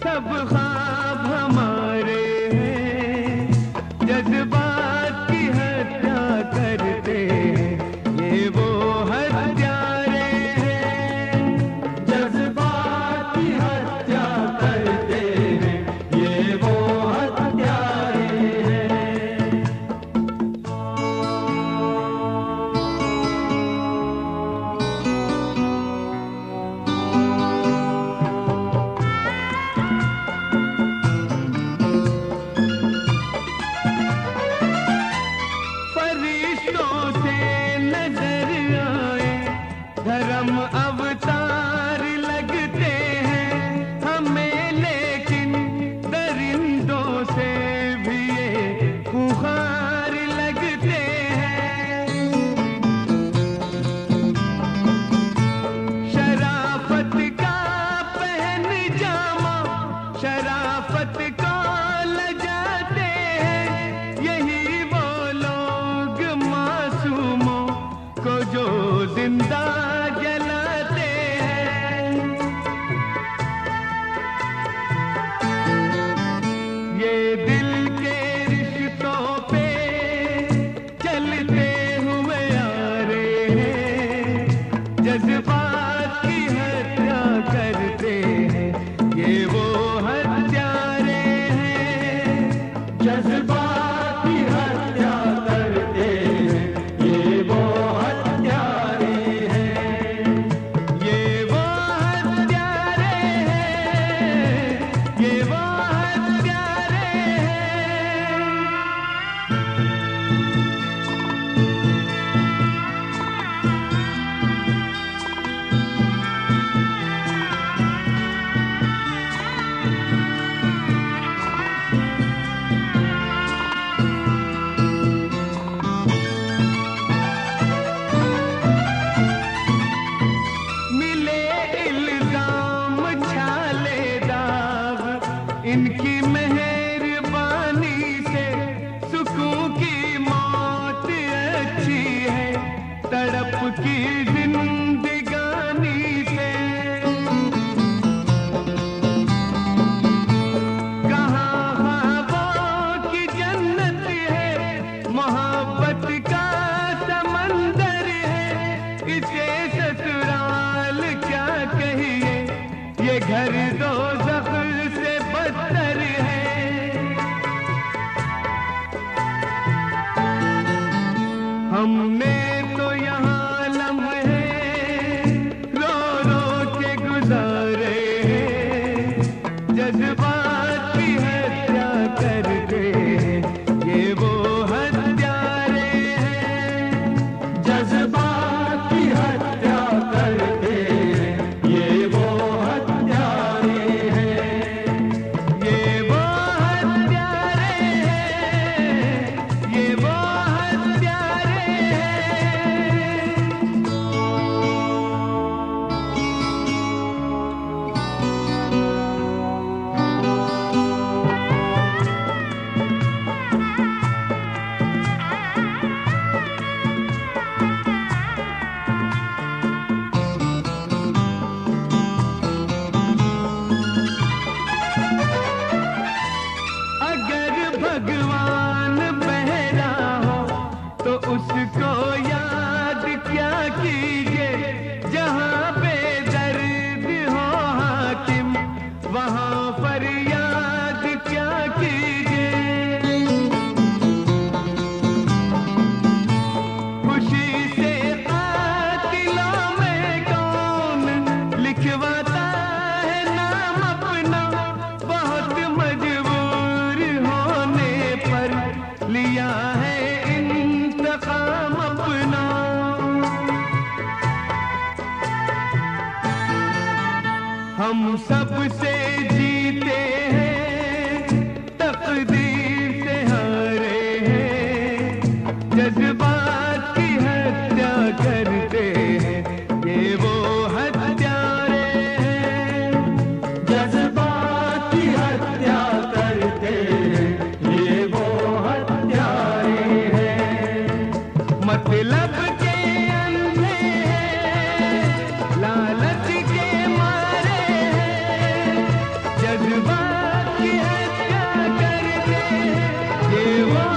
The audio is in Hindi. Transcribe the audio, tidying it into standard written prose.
सब ख्वाब हमारे हैं, जज्बात की हत्या करते हैं, ये वो हत्यारे हैं। जज्बात की हत्या करते हैं, ये वो हत्यारे हैं। फरिश्तों से नजर आए धर्म अवतार लगते हैं हमें, लेकिन दरिंदों से भी ये खुखार लगते हैं। शराफत का पहन जामा शराफत को लजाते हैं, यही वो लोग मासूमों को जो जिंदा जलाते हैं। ये दिल के रिश्तों पे चलते हुए आ रहे हैं, जज्बात की हत्या करते हैं, ये वो हत्यारे हैं। जज्बात की हत्या करते हैं, ये वो हत्यारे हैं। ये वो हत्यारे हैं, ये वो हत्यारे हैं। मिले इल्जाम छाले दाग इनकी मेहरबानी से, सुकून की मौत अच्छी है तड़प की जिंदगानी से। कहाँ ख्वाबों की जन्नत है, मोहब्बत का समंदर है, इसे ससुराल क्या कहिए, ये घर दोज़ख से बदतर है। हमने तो यहाँ लम्हे रो रो के गुजारे हैं, जज्बात की हत्या करते हैं, ये वो हत्यारे हैं। जज्बात की हत्या करते हैं, ये वो हत्यारे हैं। ये वो हत्यारे हैं, ये वो हत्यारे हैं। अगर भगवान बहरा हो तो उसको याद क्या कीजिए, जहाँ पे दर्द हो हाकिम वहाँ फरियाद क्या कीजिए। खुशी से कातिलों में कौन लिखवाता है नाम अपना, बहुत मजबूर होने पर लिया है इंतकाम अपना। हम सबसे जीते बात की हत्या करते ये वो